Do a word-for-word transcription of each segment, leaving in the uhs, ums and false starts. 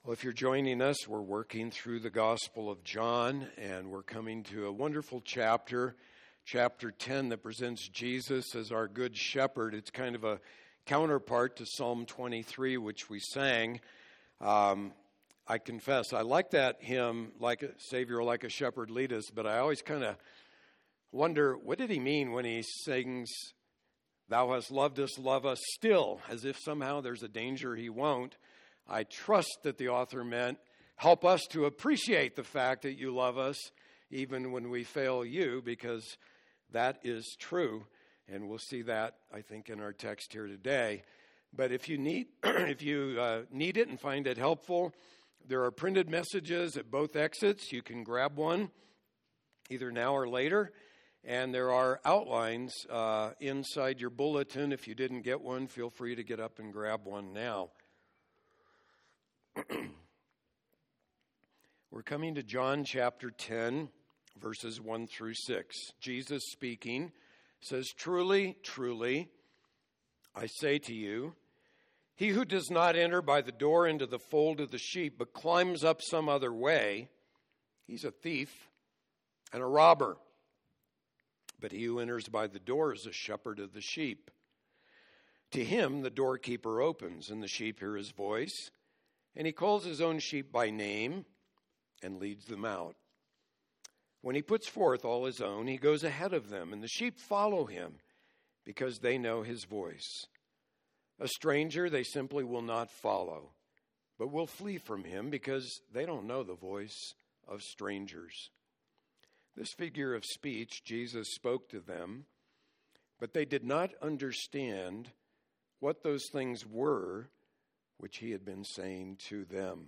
Well, if you're joining us, we're working through the Gospel of John, and we're coming to a wonderful chapter, chapter ten, that presents Jesus as our good shepherd. It's kind of a counterpart to Psalm twenty-three, which we sang. Um, I confess, I like that hymn, like a Savior, like a shepherd lead us, but I always kind of wonder, what did he mean when he sings, "Thou hast loved us, love us still," as if somehow there's a danger he won't. I trust that the author meant, help us to appreciate the fact that you love us even when we fail you, because that is true. And we'll see that, I think, in our text here today. But if you need if you uh, need it and find it helpful, there are printed messages at both exits. You can grab one either now or later. And there are outlines uh, inside your bulletin. If you didn't get one, feel free to get up and grab one now. We're coming to John chapter ten, verses one through six. Jesus speaking says, "Truly, truly, I say to you, he who does not enter by the door into the fold of the sheep, but climbs up some other way, he's a thief and a robber. But he who enters by the door is a shepherd of the sheep. To him the doorkeeper opens, and the sheep hear his voice. And he calls his own sheep by name and leads them out. When he puts forth all his own, he goes ahead of them, and the sheep follow him because they know his voice. A stranger they simply will not follow, but will flee from him because they don't know the voice of strangers." This figure of speech Jesus spoke to them, but they did not understand what those things were which he had been saying to them.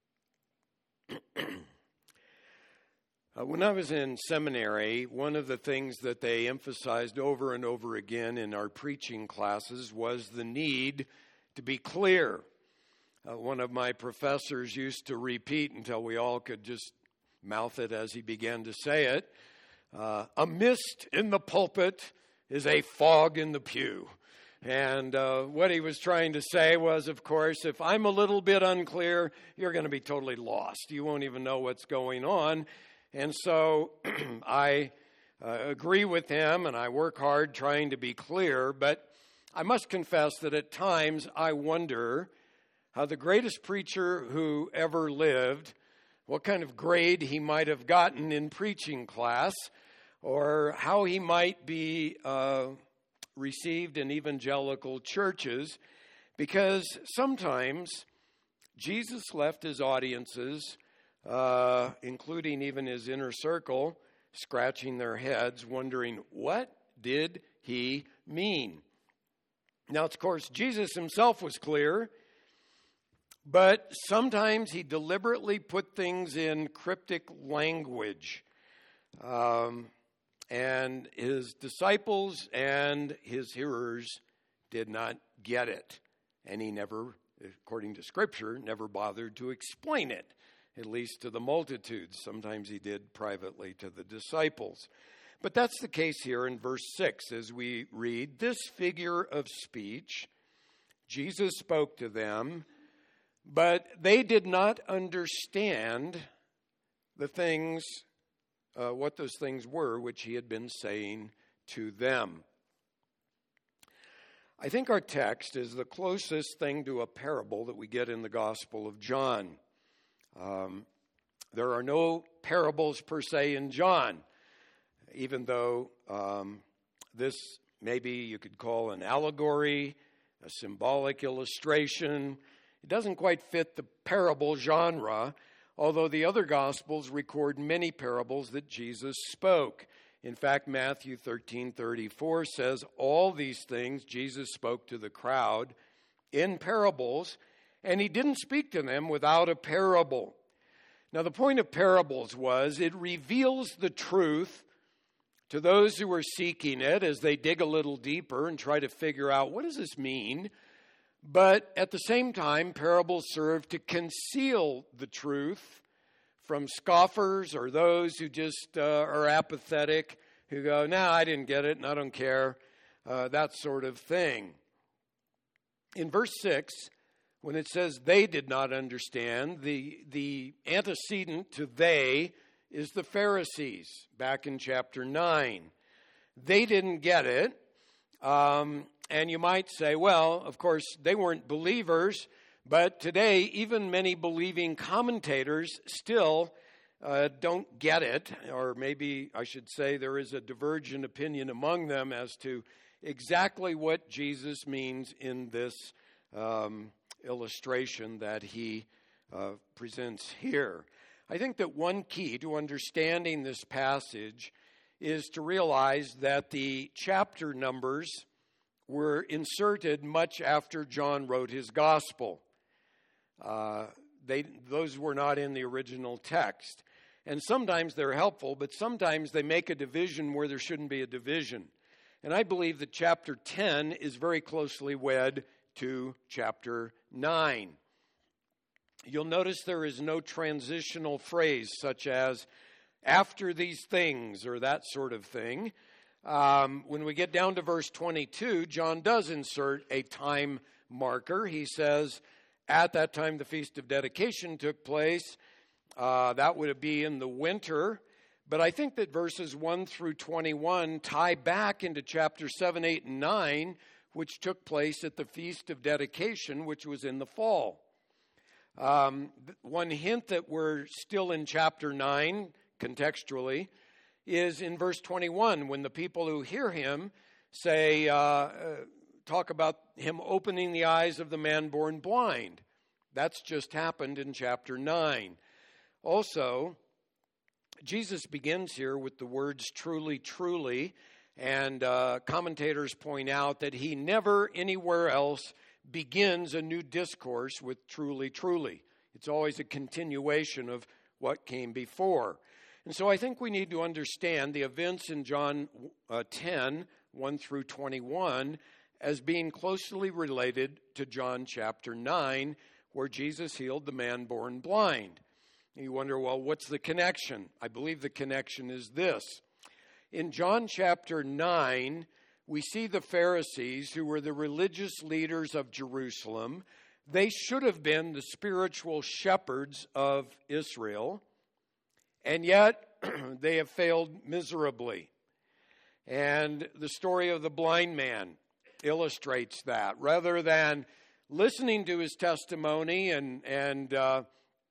uh, when I was in seminary, one of the things that they emphasized over and over again in our preaching classes was the need to be clear. Uh, one of my professors used to repeat until we all could just mouth it as he began to say it, uh, "A mist in the pulpit is a fog in the pew." And uh, what he was trying to say was, of course, if I'm a little bit unclear, you're going to be totally lost. You won't even know what's going on. And so I uh, agree with him, and I work hard trying to be clear. But I must confess that at times I wonder how the greatest preacher who ever lived, what kind of grade he might have gotten in preaching class, or how he might be uh, received in evangelical churches, because sometimes Jesus left his audiences, uh, including even his inner circle, scratching their heads, wondering, what did he mean? Now, of course, Jesus himself was clear, but sometimes he deliberately put things in cryptic language. Um, and his disciples and his hearers did not get it. And he never, according to Scripture, never bothered to explain it, at least to the multitudes. Sometimes he did privately to the disciples. But that's the case here in verse six as we read, "This figure of speech, Jesus spoke to them, but they did not understand the things, uh, what those things were which he had been saying to them." I think our text is the closest thing to a parable that we get in the Gospel of John. Um, there are no parables per se in John, even though um, this maybe you could call an allegory, a symbolic illustration. It doesn't quite fit the parable genre, although the other Gospels record many parables that Jesus spoke. In fact, Matthew thirteen thirty-four says, all these things Jesus spoke to the crowd in parables, and he didn't speak to them without a parable. Now, the point of parables was it reveals the truth to those who are seeking it as they dig a little deeper and try to figure out, what does this mean? But at the same time, parables serve to conceal the truth from scoffers or those who just uh, are apathetic, who go, no, I didn't get it and I don't care, uh, that sort of thing. In verse six, When it says they did not understand, the, the antecedent to they is the Pharisees back in chapter nine. They didn't get it. Um, and you might say, well, of course, they weren't believers. But today, even many believing commentators still uh, don't get it. Or maybe I should say there is a divergent opinion among them as to exactly what Jesus means in this um illustration that he uh, presents here. I think that one key to understanding this passage is to realize that the chapter numbers were inserted much after John wrote his gospel. Uh, they those were not in the original text. And sometimes they're helpful, but sometimes they make a division where there shouldn't be a division. And I believe that chapter ten is very closely wed to chapter nine. You'll notice there is no transitional phrase such as after these things or that sort of thing. Um, when we get down to verse twenty-two, John does insert a time marker. He says, at that time the Feast of Dedication took place. Uh, that would be in the winter. But I think that verses one through twenty-one tie back into chapter seven, eight, and nine, which took place at the Feast of Dedication, which was in the fall. Um, one hint that we're still in chapter nine, contextually, is in verse twenty-one, when the people who hear him say, uh, uh, talk about him opening the eyes of the man born blind. That's just happened in chapter nine. Also, Jesus begins here with the words truly, truly, and uh, commentators point out that he never anywhere else begins a new discourse with truly, truly. It's always a continuation of what came before. And so I think we need to understand the events in John uh, ten, one through twenty-one, as being closely related to John chapter nine, where Jesus healed the man born blind. You wonder, well, what's the connection? I believe the connection is this. In John chapter nine, we see the Pharisees, who were the religious leaders of Jerusalem. They should have been the spiritual shepherds of Israel, and yet they have failed miserably. And the story of the blind man illustrates that. Rather than listening to his testimony and, and uh,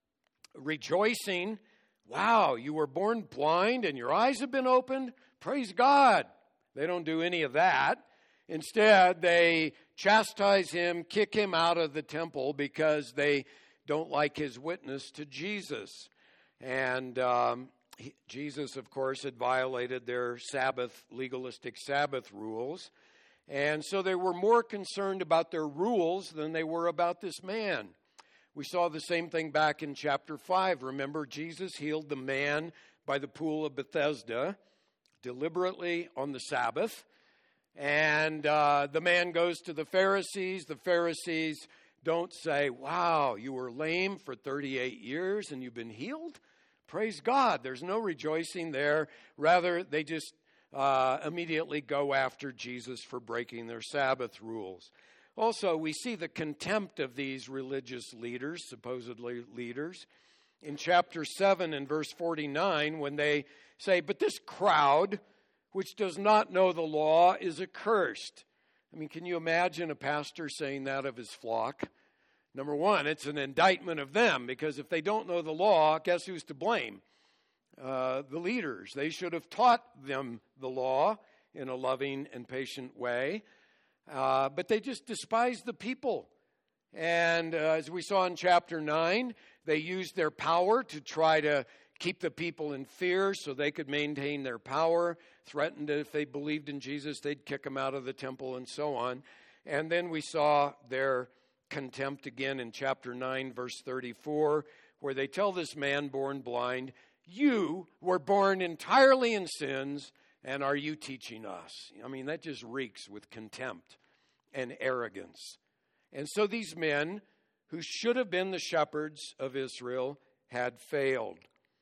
rejoicing, wow, you were born blind and your eyes have been opened? Praise God. They don't do any of that. Instead, they chastise him, kick him out of the temple because they don't like his witness to Jesus. And um, he, Jesus, of course, had violated their Sabbath, legalistic Sabbath rules. And so they were more concerned about their rules than they were about this man. We saw the same thing back in chapter five. Remember, Jesus healed the man by the pool of Bethesda deliberately on the Sabbath. And uh, the man goes to the Pharisees. The Pharisees don't say, wow, you were lame for thirty-eight years and you've been healed? Praise God. There's no rejoicing there. Rather, they just uh, immediately go after Jesus for breaking their Sabbath rules. Also, we see the contempt of these religious leaders, supposedly leaders, in chapter seven and verse forty-nine, when they say, but this crowd, which does not know the law, is accursed. I mean, can you imagine a pastor saying that of his flock? Number one, it's an indictment of them, because if they don't know the law, guess who's to blame? Uh, the leaders. They should have taught them the law in a loving and patient way. Uh, but they just despise the people. And uh, as we saw in chapter nine, they used their power to try to keep the people in fear so they could maintain their power, threatened that if they believed in Jesus, they'd kick them out of the temple and so on. And then we saw their contempt again in chapter nine, verse thirty-four, where they tell this man born blind, you were born entirely in sins, and are you teaching us? I mean, that just reeks with contempt and arrogance. And so these men, who should have been the shepherds of Israel, had failed.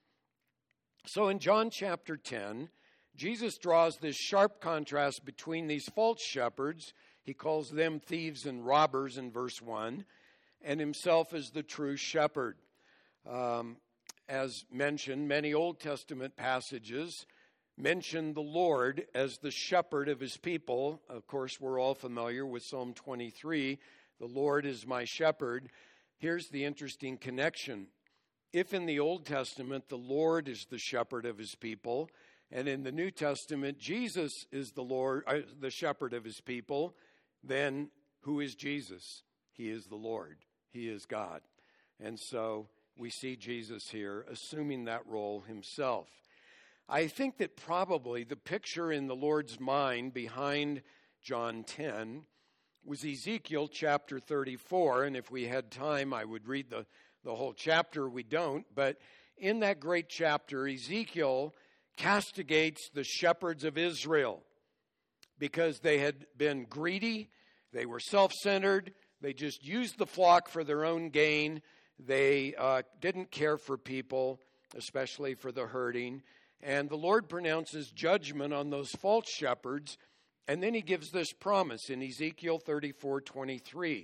So in John chapter ten, Jesus draws this sharp contrast between these false shepherds. He calls them thieves and robbers in verse one. and himself as the true shepherd. Um, as mentioned, many Old Testament passages mention the Lord as the shepherd of his people. Of course, we're all familiar with Psalm twenty-three, the Lord is my shepherd. Here's the interesting connection. If in the Old Testament the Lord is the shepherd of his people, and in the New Testament Jesus is the Lord, uh, the shepherd of his people, then who is Jesus? He is the Lord. He is God. And so we see Jesus here assuming that role himself. I think that probably the picture in the Lord's mind behind John ten was Ezekiel chapter thirty-four. And if we had time, I would read the, the whole chapter. We don't. But in that great chapter, Ezekiel castigates the shepherds of Israel because they had been greedy. They were self-centered. They just used the flock for their own gain. They uh, didn't care for people, especially for the hurting. And the Lord pronounces judgment on those false shepherds. And then he gives this promise in Ezekiel thirty-four twenty-three.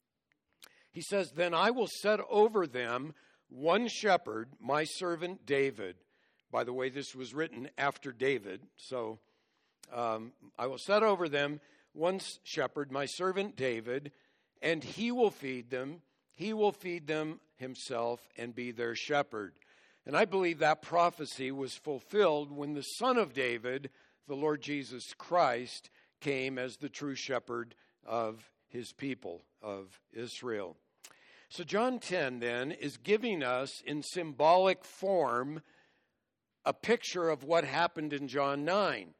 He says, "Then I will set over them one shepherd, my servant David." By the way, this was written after David. So um, I will set over them one shepherd, my servant David, and he will feed them. He will feed them himself and be their shepherd. And I believe that prophecy was fulfilled when the Son of David, the Lord Jesus Christ, came as the true shepherd of his people, of Israel. So John ten then is giving us in symbolic form a picture of what happened in John nine.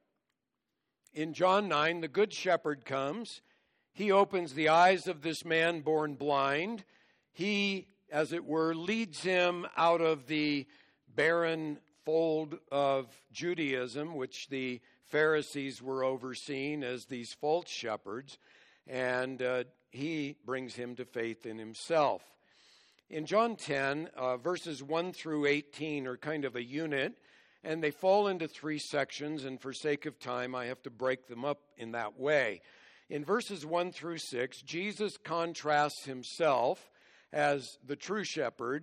In John nine, the good shepherd comes. He opens the eyes of this man born blind. He, as it were, leads him out of the barren fold of Judaism, which the Pharisees were overseeing as these false shepherds, and uh, he brings him to faith in himself. In John ten, uh, verses one through eighteen are kind of a unit, and they fall into three sections, and for sake of time, I have to break them up in that way. In verses one through six, Jesus contrasts himself as the true shepherd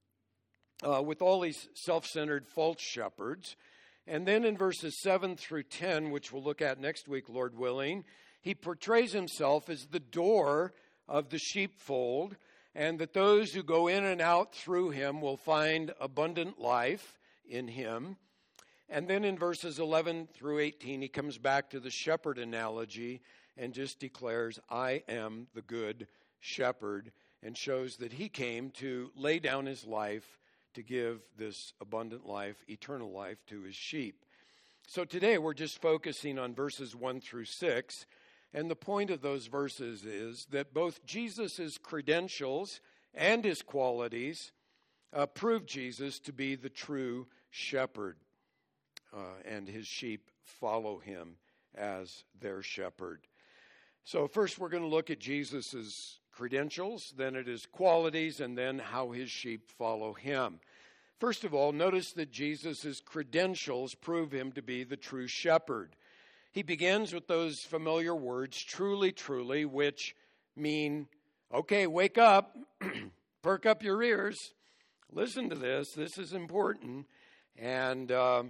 uh, with all these self-centered false shepherds. And then in verses seven through ten, which we'll look at next week, Lord willing, he portrays himself as the door of the sheepfold, and that those who go in and out through him will find abundant life in him. And then in verses eleven through eighteen, he comes back to the shepherd analogy and just declares, "I am the good shepherd," and shows that he came to lay down his life to give this abundant life, eternal life, to his sheep. So today we're just focusing on verses one through six, and the point of those verses is that both Jesus' credentials and his qualities uh, prove Jesus to be the true shepherd, uh, and his sheep follow him as their shepherd. So first we're going to look at Jesus' credentials, then at his qualities, and then how his sheep follow him. First of all, notice that Jesus' credentials prove him to be the true shepherd. He begins with those familiar words, truly, truly, which mean, okay, wake up, perk up your ears, listen to this, this is important, and uh,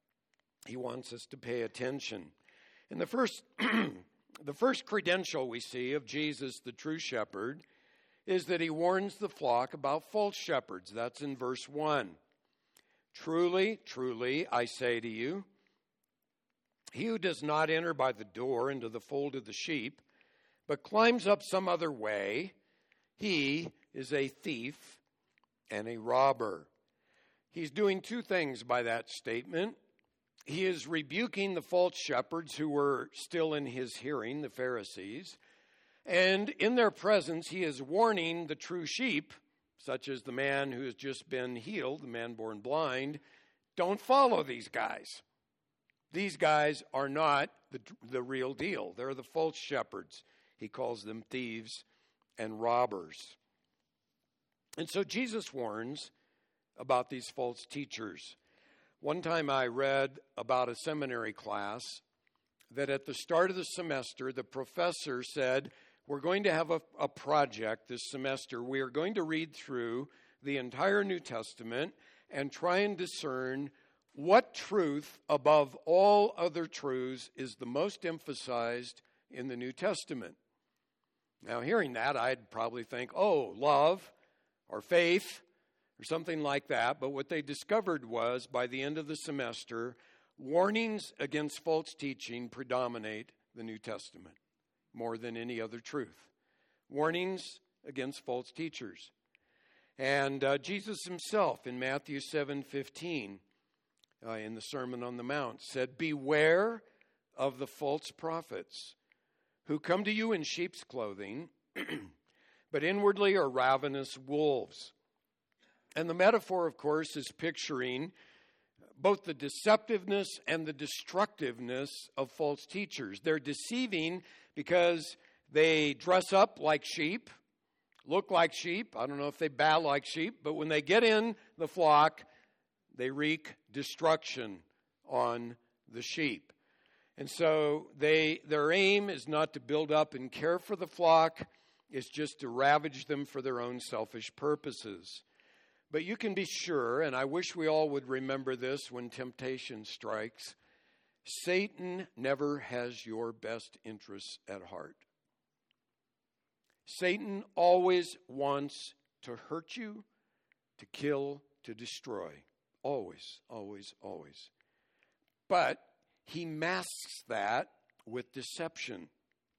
he wants us to pay attention. In the first The first credential we see of Jesus, the true shepherd, is that he warns the flock about false shepherds. That's in verse one. Truly, truly, I say to you, he who does not enter by the door into the fold of the sheep, but climbs up some other way, he is a thief and a robber. He's doing two things by that statement. He is rebuking the false shepherds who were still in his hearing, the Pharisees. And in their presence, he is warning the true sheep, such as the man who has just been healed, the man born blind, don't follow these guys. These guys are not the, the real deal. They're the false shepherds. He calls them thieves and robbers. And so Jesus warns about these false teachers. One time I read about a seminary class that at the start of the semester, the professor said, we're going to have a, a project this semester. We are going to read through the entire New Testament and try and discern what truth above all other truths is the most emphasized in the New Testament. Now, hearing that, I'd probably think, oh, love or faith or something like that. But what they discovered was, by the end of the semester, warnings against false teaching predominate the New Testament more than any other truth. Warnings against false teachers. And uh, Jesus himself in Matthew seven fifteen, uh, in the Sermon on the Mount, said, "Beware of the false prophets who come to you in sheep's clothing, but inwardly are ravenous wolves." And the metaphor, of course, is picturing both the deceptiveness and the destructiveness of false teachers. They're deceiving because they dress up like sheep, look like sheep. I don't know if they baa like sheep, but when they get in the flock, they wreak destruction on the sheep. And so they their aim is not to build up and care for the flock, it's just to ravage them for their own selfish purposes. But you can be sure, and I wish we all would remember this when temptation strikes, Satan never has your best interests at heart. Satan always wants to hurt you, to kill, to destroy. Always, always, always. But he masks that with deception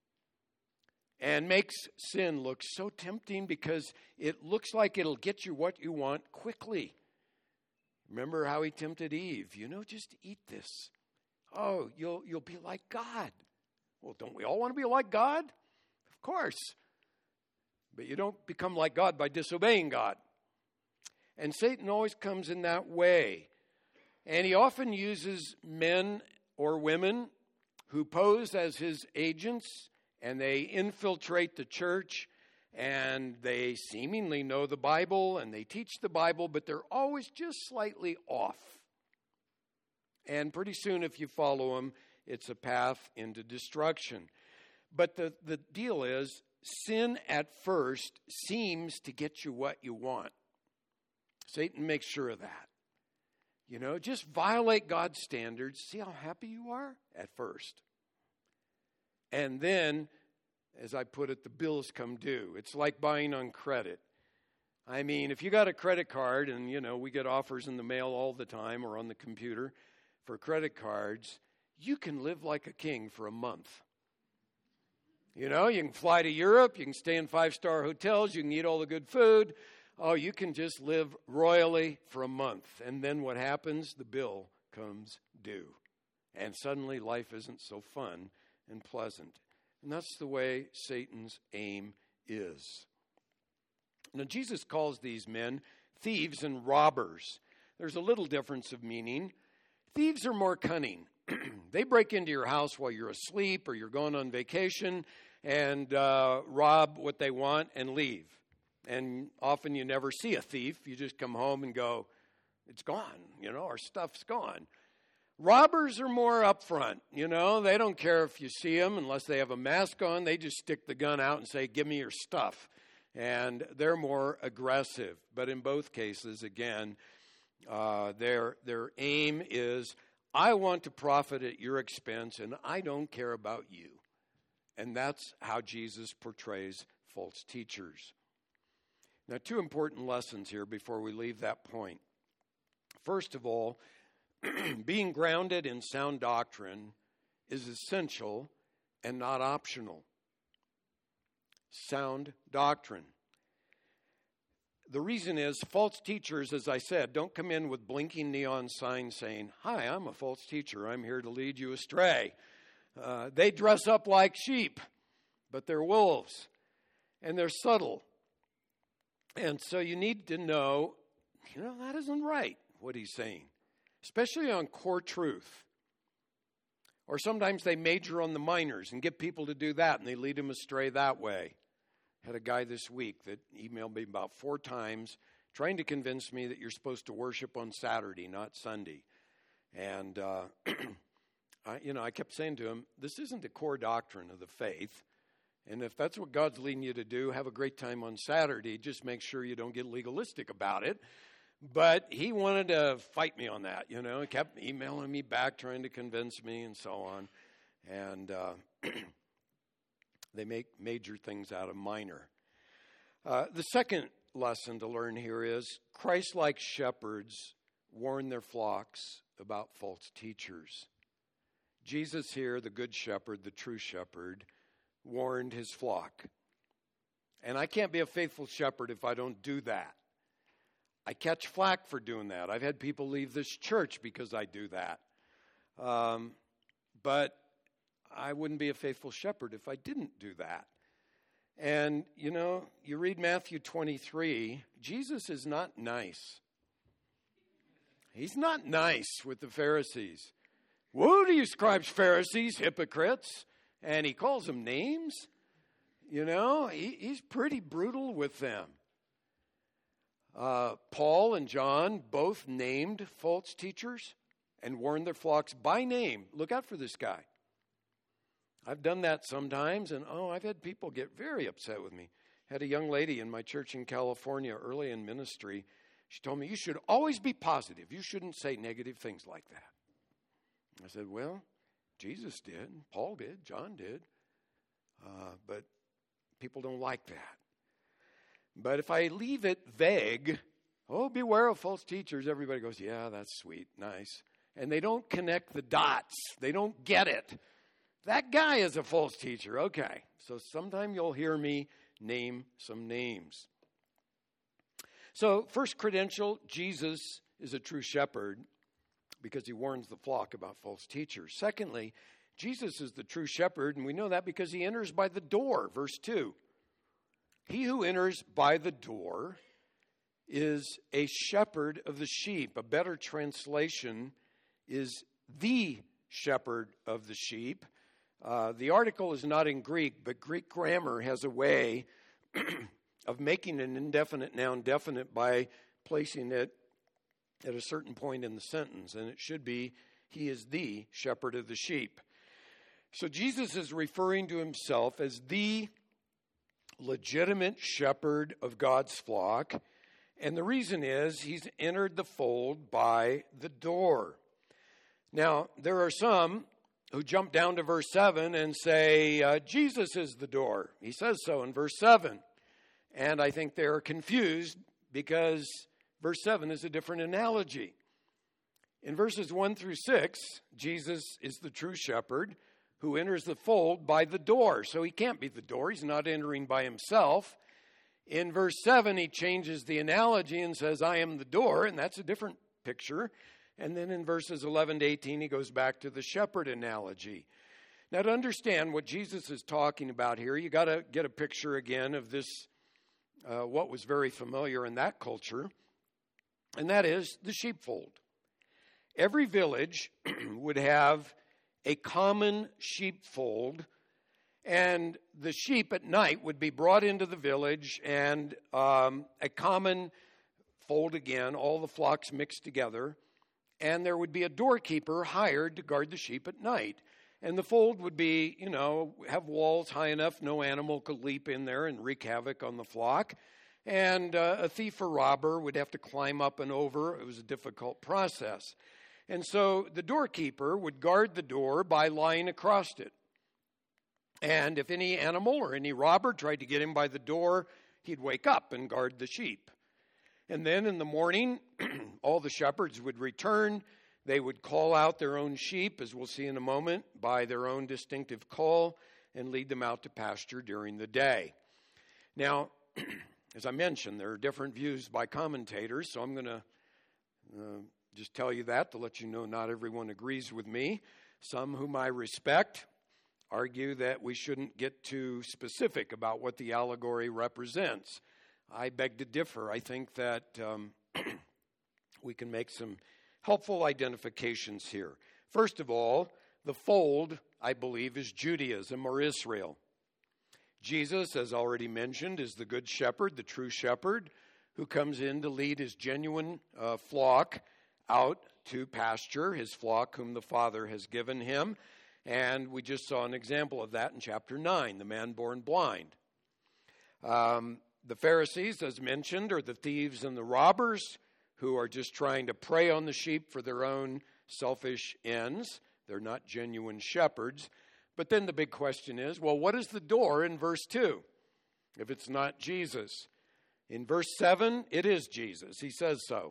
and makes sin look so tempting because it looks like it'll get you what you want quickly. Remember how he tempted Eve? You know, just eat this. Oh, you'll you'll be like God. Well, don't we all want to be like God? Of course. But you don't become like God by disobeying God. And Satan always comes in that way. And he often uses men or women who pose as his agents, and they infiltrate the church, and they seemingly know the Bible, and they teach the Bible, but they're always just slightly off. And pretty soon, if you follow them, it's a path into destruction. But the, the deal is, sin at first seems to get you what you want. Satan makes sure of that. You know, just violate God's standards. See how happy you are at first. And then, as I put it, the bills come due. It's like buying on credit. I mean, if you got a credit card, and, you know, we get offers in the mail all the time or on the computer for credit cards, you can live like a king for a month. You know, you can fly to Europe, you can stay in five-star hotels, you can eat all the good food. Oh, you can just live royally for a month. And then what happens? The bill comes due. And suddenly life isn't so fun and pleasant. And that's the way Satan's aim is. Now, Jesus calls these men thieves and robbers. There's a little difference of meaning. Thieves are more cunning. They break into your house while you're asleep or you're going on vacation and uh, rob what they want and leave. And often you never see a thief. You just come home and go, it's gone. You know, our stuff's gone. Robbers are more upfront. You know, they don't care if you see them unless they have a mask on. They just stick the gun out and say, give me your stuff. And they're more aggressive. But in both cases, again, uh, their their aim is, I want to profit at your expense, and I don't care about you. And that's how Jesus portrays false teachers. Now, two important lessons here before we leave that point. First of all, being grounded in sound doctrine is essential and not optional. Sound doctrine. The reason is false teachers, as I said, don't come in with blinking neon signs saying, hi, I'm a false teacher. I'm here to lead you astray. Uh, they dress up like sheep, but they're wolves, and they're subtle. And so you need to know, you know, that isn't right, what he's saying, especially on core truth. Or sometimes they major on the minors and get people to do that, and they lead them astray that way. Had a guy this week that emailed me about four times trying to convince me that you're supposed to worship on Saturday, not Sunday. And, uh, I, you know, I kept saying to him, this isn't the core doctrine of the faith. And if that's what God's leading you to do, have a great time on Saturday. Just make sure you don't get legalistic about it. But he wanted to fight me on that, you know. He kept emailing me back, trying to convince me and so on. And uh, they make major things out of minor. Uh, the second lesson to learn here is Christ-like shepherds warn their flocks about false teachers. Jesus here, the good shepherd, the true shepherd, warned his flock. And I can't be a faithful shepherd if I don't do that. I catch flack for doing that. I've had people leave this church because I do that. Um, but I wouldn't be a faithful shepherd if I didn't do that. And, you know, you read Matthew twenty-three, Jesus is not nice. He's not nice with the Pharisees. Woe to you, scribes, Pharisees, hypocrites. And he calls them names. You know, he, he's pretty brutal with them. Uh, Paul and John both named false teachers and warned their flocks by name. Look out for this guy. I've done that sometimes, and oh, I've had people get very upset with me. Had a young lady in my church in California early in ministry. She told me, you should always be positive. You shouldn't say negative things like that. I said, well, Jesus did, Paul did, John did, uh, but people don't like that. But if I leave it vague, oh, beware of false teachers, everybody goes, yeah, that's sweet, nice. And they don't connect the dots. They don't get it. That guy is a false teacher. Okay, so sometime you'll hear me name some names. So first credential, Jesus is a true shepherd because he warns the flock about false teachers. Secondly, Jesus is the true shepherd, and we know that because he enters by the door, verse two. He who enters by the door is a shepherd of the sheep. A better translation is the shepherd of the sheep. Uh, the article is not in Greek, but Greek grammar has a way of making an indefinite noun definite by placing it at a certain point in the sentence. And it should be, he is the shepherd of the sheep. So Jesus is referring to himself as the legitimate shepherd of God's flock. And the reason is he's entered the fold by the door. Now, there are some who jump down to verse seven and say, uh, Jesus is the door. He says so in verse seven. And I think they're confused because verse seven is a different analogy. In verses one through six, Jesus is the true shepherd who enters the fold by the door. So he can't be the door. He's not entering by himself. In verse seven, he changes the analogy and says, I am the door, and that's a different picture. And then in verses eleven to eighteen, he goes back to the shepherd analogy. Now, to understand what Jesus is talking about here, you got to get a picture again of this, uh, what was very familiar in that culture, and that is the sheepfold. Every village would have a common sheepfold, and the sheep at night would be brought into the village, and um, a common fold again, all the flocks mixed together, and there would be a doorkeeper hired to guard the sheep at night. And the fold would be, you know, have walls high enough no animal could leap in there and wreak havoc on the flock. And uh, a thief or robber would have to climb up and over. It was a difficult process. And so the doorkeeper would guard the door by lying across it. And if any animal or any robber tried to get in by the door, he'd wake up and guard the sheep. And then in the morning, all the shepherds would return. They would call out their own sheep, as we'll see in a moment, by their own distinctive call and lead them out to pasture during the day. Now, as I mentioned, there are different views by commentators, so I'm going to uh, just tell you that to let you know not everyone agrees with me. Some whom I respect argue that we shouldn't get too specific about what the allegory represents. I beg to differ. I think that um, we can make some helpful identifications here. First of all, the fold, I believe, is Judaism or Israel. Jesus, as already mentioned, is the good shepherd, the true shepherd, who comes in to lead his genuine uh, flock out to pasture, his flock whom the Father has given him. And we just saw an example of that in chapter nine, the man born blind. Um, the Pharisees, as mentioned, are the thieves and the robbers who are just trying to prey on the sheep for their own selfish ends. They're not genuine shepherds. But then the big question is, well, what is the door in verse two if it's not Jesus? In verse seven, it is Jesus. He says so.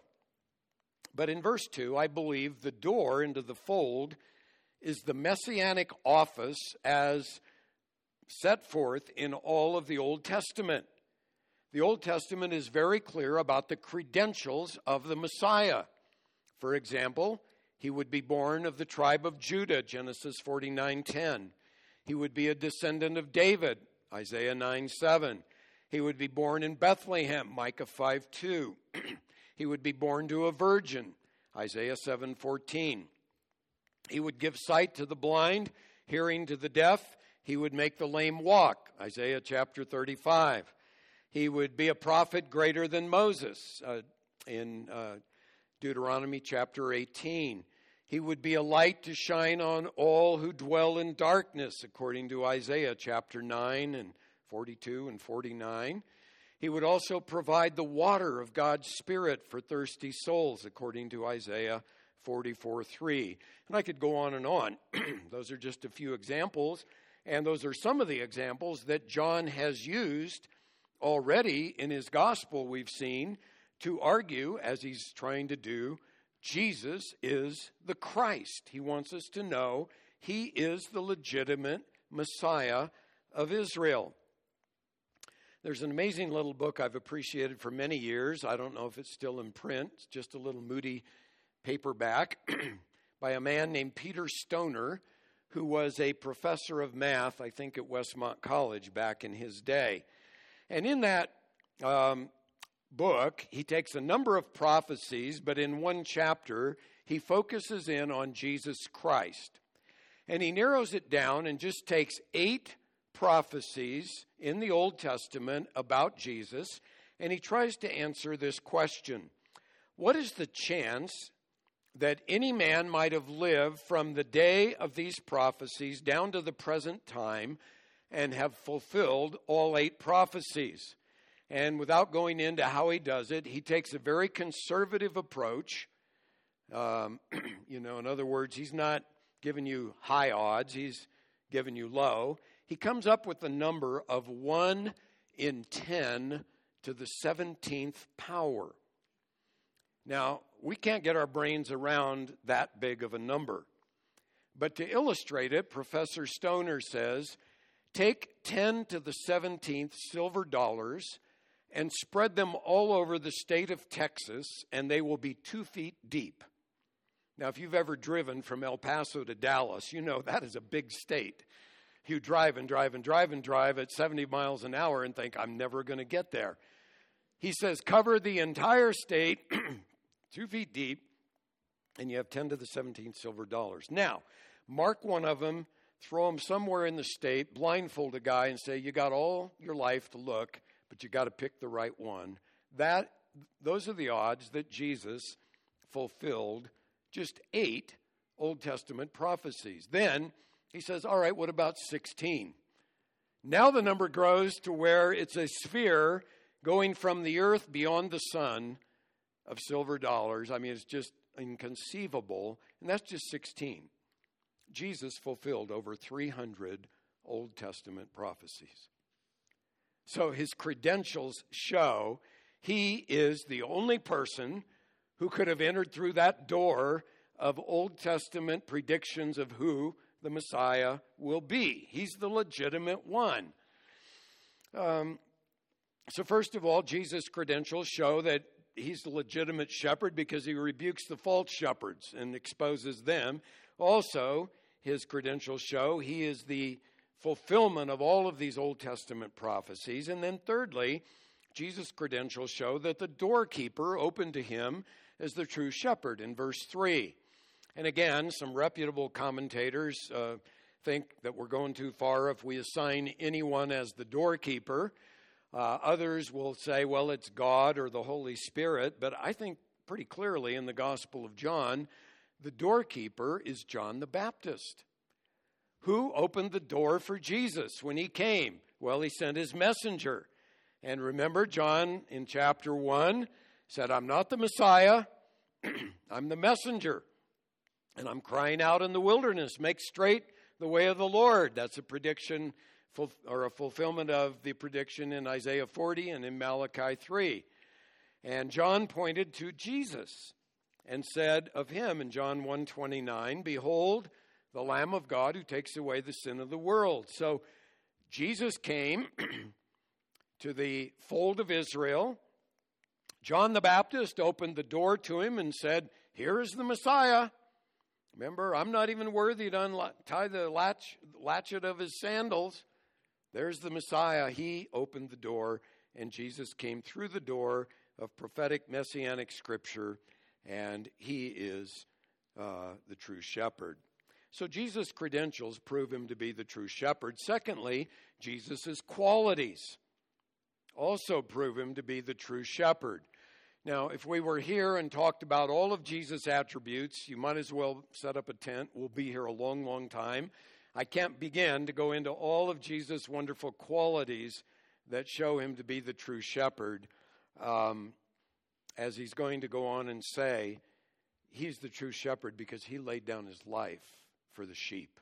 But in verse two, I believe the door into the fold is the messianic office as set forth in all of the Old Testament. The Old Testament is very clear about the credentials of the Messiah. For example, he would be born of the tribe of Judah, Genesis forty-nine ten. He would be a descendant of David, Isaiah nine seven. He would be born in Bethlehem, Micah five two. He would be born to a virgin, Isaiah seven fourteen. He would give sight to the blind, hearing to the deaf. He would make the lame walk, Isaiah chapter thirty-five. He would be a prophet greater than Moses uh, in uh, Deuteronomy chapter eighteen. He would be a light to shine on all who dwell in darkness, according to Isaiah chapter nine and forty-two and forty-nine. He would also provide the water of God's Spirit for thirsty souls, according to Isaiah forty-four three. And I could go on and on. Those are just a few examples, and those are some of the examples that John has used already in his gospel, we've seen, to argue, as he's trying to do, Jesus is the Christ. He wants us to know he is the legitimate Messiah of Israel. There's an amazing little book I've appreciated for many years. I don't know if it's still in print. It's just a little moody paperback by a man named Peter Stoner, who was a professor of math, I think, at Westmont College back in his day. And in that um, book, he takes a number of prophecies, but in one chapter, he focuses in on Jesus Christ. And he narrows it down and just takes eight prophecies in the Old Testament about Jesus, and he tries to answer this question: what is the chance that any man might have lived from the day of these prophecies down to the present time and have fulfilled all eight prophecies? And without going into how he does it, he takes a very conservative approach. Um, you know, in other words, he's not giving you high odds, he's giving you low. He comes up with the number of one in ten to the seventeenth power. Now, we can't get our brains around that big of a number. But to illustrate it, Professor Stoner says, take ten to the seventeenth silver dollars and spread them all over the state of Texas, and they will be two feet deep. Now, if you've ever driven from El Paso to Dallas, you know that is a big state. You drive and drive and drive and drive at seventy miles an hour and think, I'm never going to get there. He says, cover the entire state, two feet deep, and you have ten to the seventeenth silver dollars. Now, mark one of them, throw them somewhere in the state, blindfold a guy and say, you got all your life to look, but you got to pick the right one. That, those are the odds that Jesus fulfilled just eight Old Testament prophecies. Then he says, all right, what about sixteen? Now the number grows to where it's a sphere going from the earth beyond the sun of silver dollars. I mean, it's just inconceivable. And that's just sixteen. Jesus fulfilled over three hundred Old Testament prophecies. So his credentials show he is the only person who could have entered through that door of Old Testament predictions of who the Messiah will be. He's the legitimate one. Um, so first of all, Jesus' credentials show that he's the legitimate shepherd because he rebukes the false shepherds and exposes them. Also, his credentials show he is the fulfillment of all of these Old Testament prophecies. And then thirdly, Jesus' credentials show that the doorkeeper opened to him as the true shepherd in verse three. And again, some reputable commentators uh, think that we're going too far if we assign anyone as the doorkeeper. Uh, others will say, well, it's God or the Holy Spirit. But I think pretty clearly in the Gospel of John, the doorkeeper is John the Baptist. Who opened the door for Jesus when he came? Well, he sent his messenger. And remember, John in chapter one said, I'm not the Messiah, I'm the messenger. And I'm crying out in the wilderness, make straight the way of the Lord. That's a prediction or a fulfillment of the prediction in Isaiah forty and in Malachi three. And John pointed to Jesus and said of him in John one twenty-nine, behold, the Lamb of God who takes away the sin of the world. So Jesus came to the fold of Israel. John the Baptist opened the door to him and said, here is the Messiah. Remember, I'm not even worthy to untie the latch, latchet of his sandals. There's the Messiah. He opened the door, and Jesus came through the door of prophetic messianic scripture, and he is uh, the true shepherd. So Jesus' credentials prove him to be the true shepherd. Secondly, Jesus' qualities also prove him to be the true shepherd. Now, if we were here and talked about all of Jesus' attributes, you might as well set up a tent. We'll be here a long, long time. I can't begin to go into all of Jesus' wonderful qualities that show him to be the true shepherd. Um, as he's going to go on and say, he's the true shepherd because he laid down his life for the sheep.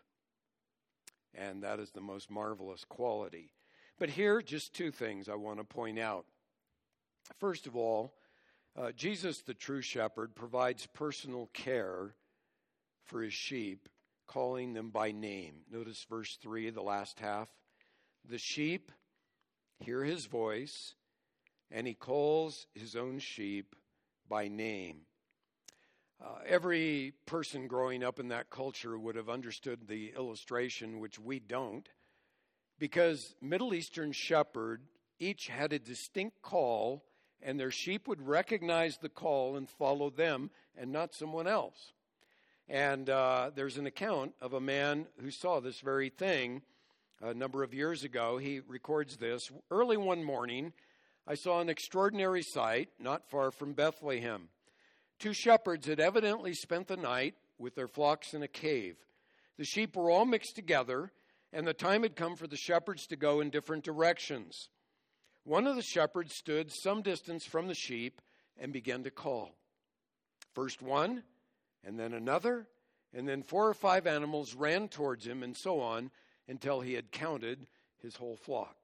And that is the most marvelous quality. But here, just two things I want to point out. First of all, uh, Jesus, the true shepherd, provides personal care for his sheep, calling them by name. Notice verse three, the last half. The sheep hear his voice, and he calls his own sheep by name. Uh, every person growing up in that culture would have understood the illustration, which we don't, because Middle Eastern shepherd each had a distinct call, and their sheep would recognize the call and follow them and not someone else. And uh, there's an account of a man who saw this very thing a number of years ago. He records this. Early one morning, I saw an extraordinary sight not far from Bethlehem. Two shepherds had evidently spent the night with their flocks in a cave. The sheep were all mixed together, and the time had come for the shepherds to go in different directions. One of the shepherds stood some distance from the sheep and began to call. First one, and then another, and then four or five animals ran towards him, and so on, until he had counted his whole flock.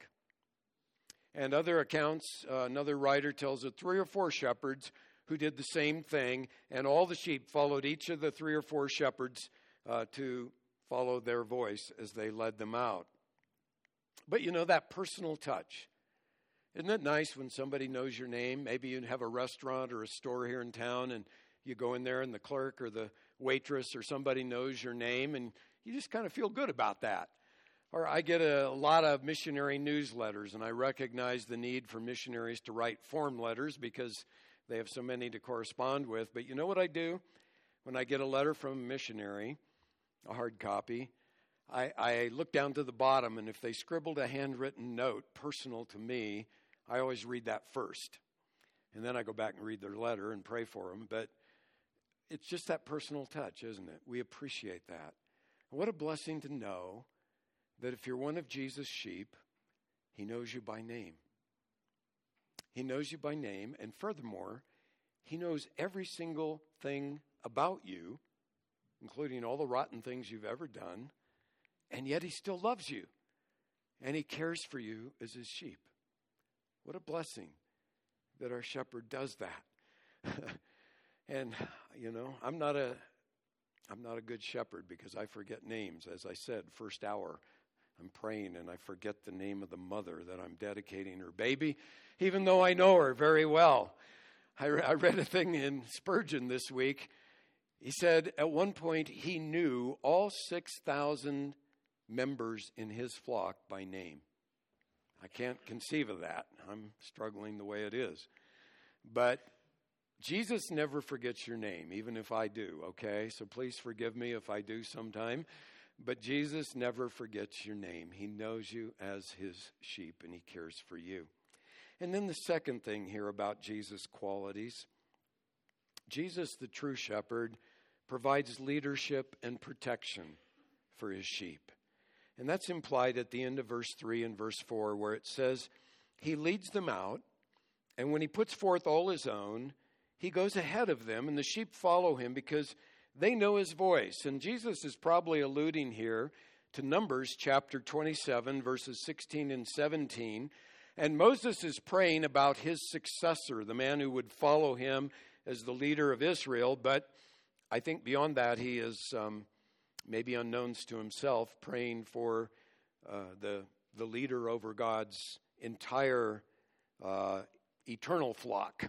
And other accounts, uh, another writer tells of three or four shepherds who did the same thing, and all the sheep followed each of the three or four shepherds uh, to follow their voice as they led them out. But you know, that personal touch. Isn't it nice when somebody knows your name? Maybe you have a restaurant or a store here in town, and you go in there and the clerk or the waitress or somebody knows your name, and you just kind of feel good about that. Or I get a, a lot of missionary newsletters, and I recognize the need for missionaries to write form letters because they have so many to correspond with. But you know what I do? When I get a letter from a missionary, a hard copy, I, I look down to the bottom, and if they scribbled a handwritten note personal to me, I always read that first. And then I go back and read their letter and pray for them. But it's just that personal touch, isn't it? We appreciate that. And what a blessing to know that if you're one of Jesus' sheep, he knows you by name. He knows you by name, and furthermore, he knows every single thing about you, including all the rotten things you've ever done, and yet he still loves you, and he cares for you as his sheep. What a blessing that our shepherd does that. And, you know, I'm not a I'm not a good shepherd because I forget names. As I said, first hour, I'm praying and I forget the name of the mother that I'm dedicating her baby, even though I know her very well. I, re- I read a thing in Spurgeon this week. He said at one point he knew all six thousand members in his flock by name. I can't conceive of that. I'm struggling the way it is. But Jesus never forgets your name, even if I do, okay? So please forgive me if I do sometime. But Jesus never forgets your name. He knows you as his sheep, and he cares for you. And then the second thing here about Jesus' qualities. Jesus, the true shepherd, provides leadership and protection for his sheep. And that's implied at the end of verse three and verse four, where it says, he leads them out, and when he puts forth all his own, he goes ahead of them, and the sheep follow him because they know his voice. And Jesus is probably alluding here to Numbers chapter twenty-seven, verses sixteen and seventeen. And Moses is praying about his successor, the man who would follow him as the leader of Israel. But I think beyond that, he is um, maybe unknowns to himself, praying for uh, the the leader over God's entire uh, eternal flock.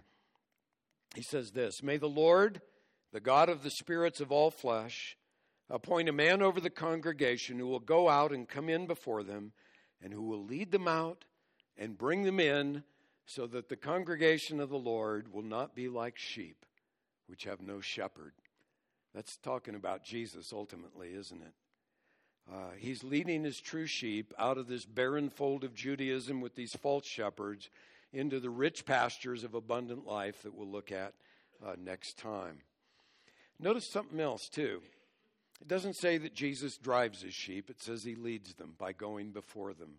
He says this, may the Lord, the God of the spirits of all flesh, appoint a man over the congregation who will go out and come in before them, and who will lead them out and bring them in, so that the congregation of the Lord will not be like sheep, which have no shepherd. That's talking about Jesus ultimately, isn't it? Uh, he's leading his true sheep out of this barren fold of Judaism with these false shepherds into the rich pastures of abundant life that we'll look at uh, next time. Notice something else, too. It doesn't say that Jesus drives his sheep. It says he leads them by going before them.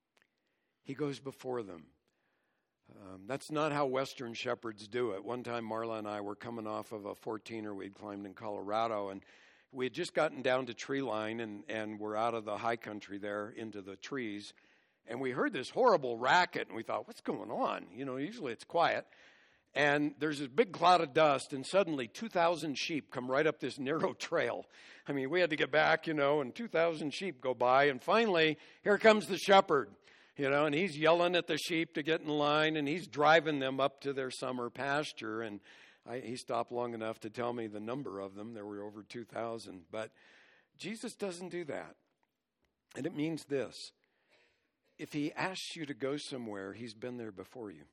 He goes before them. Um, that's not how Western shepherds do it. One time Marla and I were coming off of a fourteener we'd climbed in Colorado, and we had just gotten down to tree line, and, and we're out of the high country there into the trees, and we heard this horrible racket, and we thought, what's going on? You know, usually it's quiet. And there's this big cloud of dust, and suddenly two thousand sheep come right up this narrow trail. I mean, we had to get back, you know, and two thousand sheep go by, and finally, here comes the shepherd. You know, and he's yelling at the sheep to get in line, and he's driving them up to their summer pasture. And I, he stopped long enough to tell me the number of them. There were over two thousand. But Jesus doesn't do that. And it means this. If he asks you to go somewhere, he's been there before you.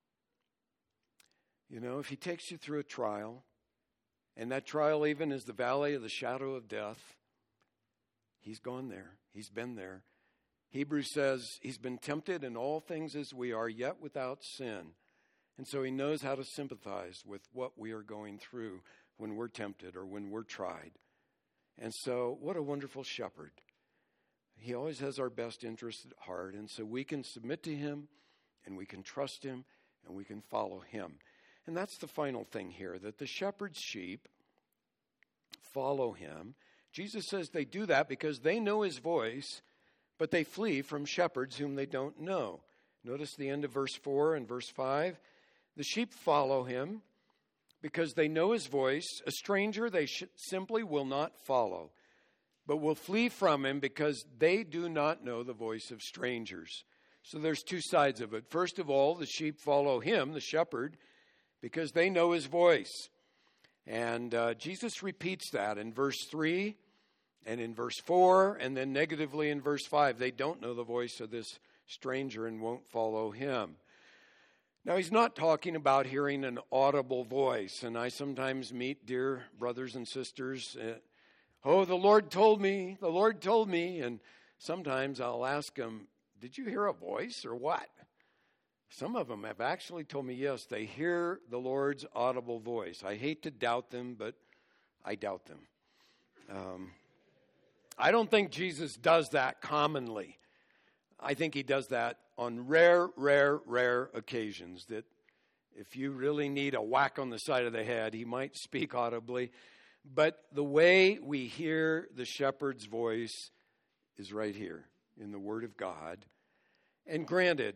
You know, if he takes you through a trial, and that trial even is the valley of the shadow of death, he's gone there. He's been there. Hebrews says he's been tempted in all things as we are, yet without sin. And so he knows how to sympathize with what we are going through when we're tempted or when we're tried. And so what a wonderful shepherd. He always has our best interest at heart. And so we can submit to him, and we can trust him, and we can follow him. And that's the final thing here, that the shepherd's sheep follow him. Jesus says they do that because they know his voice, but they flee from shepherds whom they don't know. Notice the end of verse four and verse five. The sheep follow him because they know his voice. A stranger they sh- simply will not follow, but will flee from him because they do not know the voice of strangers. So there's two sides of it. First of all, the sheep follow him, the shepherd, because they know his voice. And uh, Jesus repeats that in verse three. And in verse four, and then negatively in verse five, they don't know the voice of this stranger and won't follow him. Now, he's not talking about hearing an audible voice. And I sometimes meet dear brothers and sisters. Uh, oh, the Lord told me, the Lord told me. And sometimes I'll ask them, did you hear a voice or what? Some of them have actually told me, yes, they hear the Lord's audible voice. I hate to doubt them, but I doubt them. Um I don't think Jesus does that commonly. I think he does that on rare, rare, rare occasions, that if you really need a whack on the side of the head, he might speak audibly. But the way we hear the shepherd's voice is right here in the Word of God. And granted,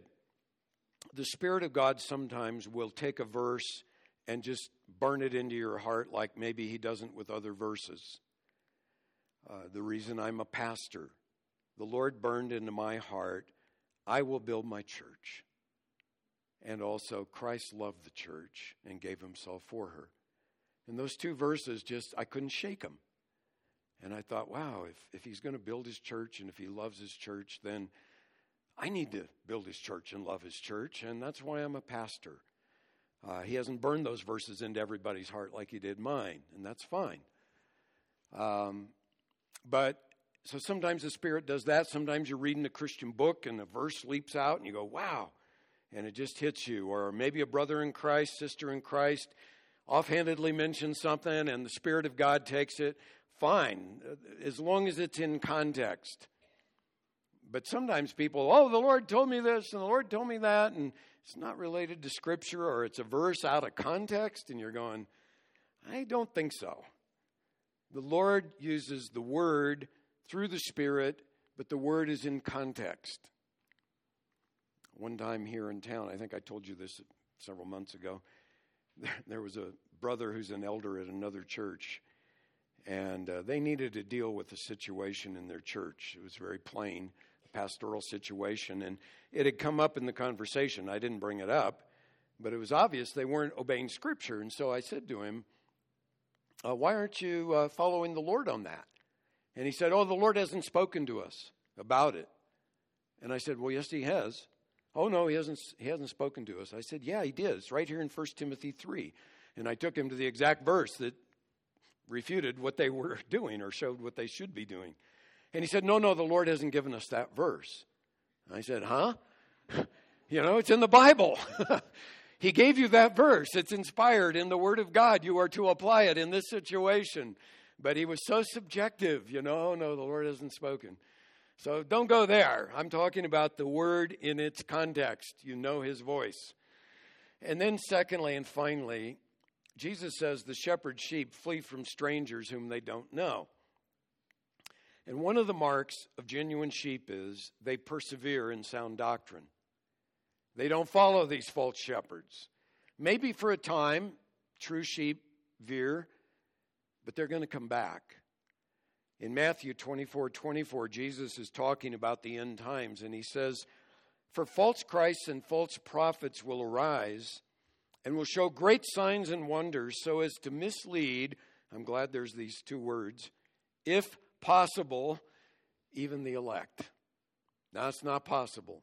the Spirit of God sometimes will take a verse and just burn it into your heart like maybe he doesn't with other verses. Uh, the reason I'm a pastor, the Lord burned into my heart, I will build my church. And also, Christ loved the church and gave himself for her. And those two verses just, I couldn't shake them. And I thought, wow, if, if he's going to build his church and if he loves his church, then I need to build his church and love his church. And that's why I'm a pastor. Uh, he hasn't burned those verses into everybody's heart like he did mine. And that's fine. Um, But, so sometimes the Spirit does that. Sometimes you're reading a Christian book and a verse leaps out and you go, wow, and it just hits you. Or maybe a brother in Christ, sister in Christ, offhandedly mentions something and the Spirit of God takes it. Fine, as long as it's in context. But sometimes people, oh, the Lord told me this and the Lord told me that, and it's not related to Scripture, or it's a verse out of context, and you're going, I don't think so. The Lord uses the Word through the Spirit, but the Word is in context. One time here in town, I think I told you this several months ago, there was a brother who's an elder at another church, and uh, they needed to deal with a situation in their church. It was very plain, a pastoral situation, and it had come up in the conversation. I didn't bring it up, but it was obvious they weren't obeying Scripture, and so I said to him, uh, why aren't you uh, following the Lord on that? And he said, oh, the Lord hasn't spoken to us about it. And I said, well, yes, he has. Oh, no, he hasn't he hasn't spoken to us. I said, yeah, he did. It's right here in First Timothy three. And I took him to the exact verse that refuted what they were doing or showed what they should be doing. And he said, no, no, the Lord hasn't given us that verse. I said, huh? You know, it's in the Bible. He gave you that verse. It's inspired in the Word of God. You are to apply it in this situation. But he was so subjective, you know, oh, no, the Lord hasn't spoken. So don't go there. I'm talking about the Word in its context. You know His voice. And then secondly and finally, Jesus says the shepherd sheep flee from strangers whom they don't know. And one of the marks of genuine sheep is they persevere in sound doctrine. They don't follow these false shepherds. Maybe for a time, true sheep veer, but they're going to come back. In Matthew twenty-four twenty-four, Jesus is talking about the end times, and he says, for false Christs and false prophets will arise and will show great signs and wonders so as to mislead, I'm glad there's these two words, if possible, even the elect. Now, it's not possible.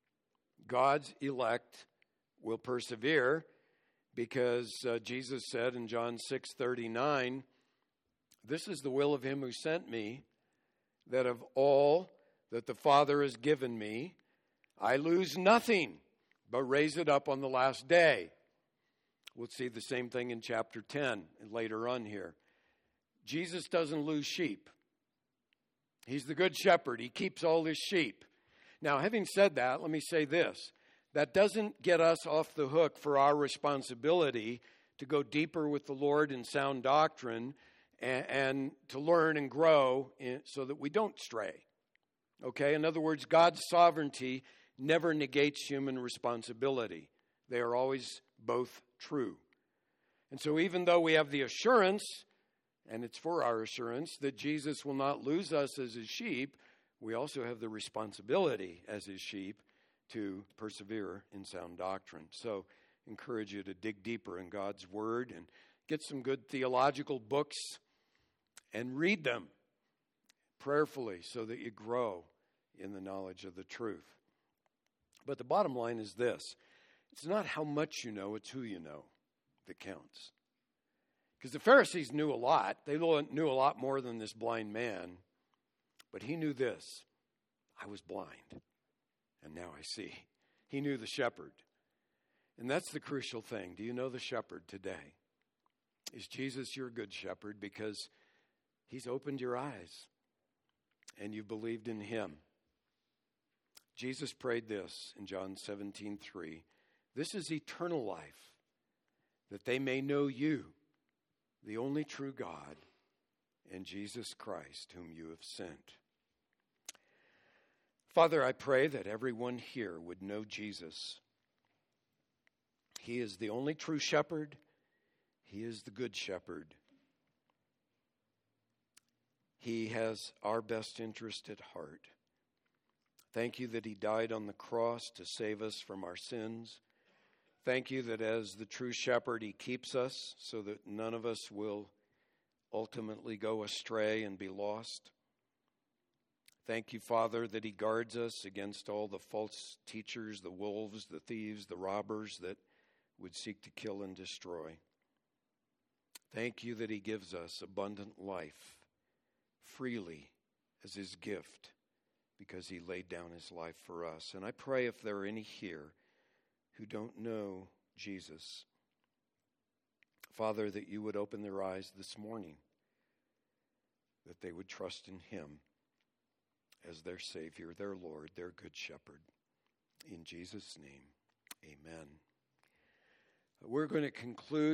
God's elect will persevere because uh, Jesus said in John six thirty-nine, this is the will of him who sent me, that of all that the Father has given me, I lose nothing, but raise it up on the last day. We'll see the same thing in chapter ten and later on here. Jesus doesn't lose sheep. He's the good shepherd. He keeps all his sheep. Now, having said that, let me say this. That doesn't get us off the hook for our responsibility to go deeper with the Lord in sound doctrine and, and to learn and grow in, so that we don't stray. Okay? In other words, God's sovereignty never negates human responsibility. They are always both true. And so even though we have the assurance, and it's for our assurance, that Jesus will not lose us as his sheep, we also have the responsibility as his sheep to persevere in sound doctrine. So I encourage you to dig deeper in God's word and get some good theological books and read them prayerfully so that you grow in the knowledge of the truth. But the bottom line is this. It's not how much you know, it's who you know that counts. Because the Pharisees knew a lot. They knew a lot more than this blind man. But he knew this. I was blind, and now I see. He knew the shepherd. And that's the crucial thing. Do you know the shepherd today? Is Jesus your good shepherd? Because he's opened your eyes, and you believed in him. Jesus prayed this in John seventeen three. This is eternal life, that they may know you, the only true God, and Jesus Christ, whom you have sent. Father, I pray that everyone here would know Jesus. He is the only true shepherd. He is the good shepherd. He has our best interest at heart. Thank you that he died on the cross to save us from our sins. Thank you that as the true shepherd, he keeps us so that none of us will ultimately go astray and be lost. Thank you, Father, that he guards us against all the false teachers, the wolves, the thieves, the robbers that would seek to kill and destroy. Thank you that he gives us abundant life freely as his gift because he laid down his life for us. And I pray if there are any here who don't know Jesus, Father, that you would open their eyes this morning, that they would trust in him. as their Savior, their Lord, their Good Shepherd. In Jesus' name, amen. We're going to conclude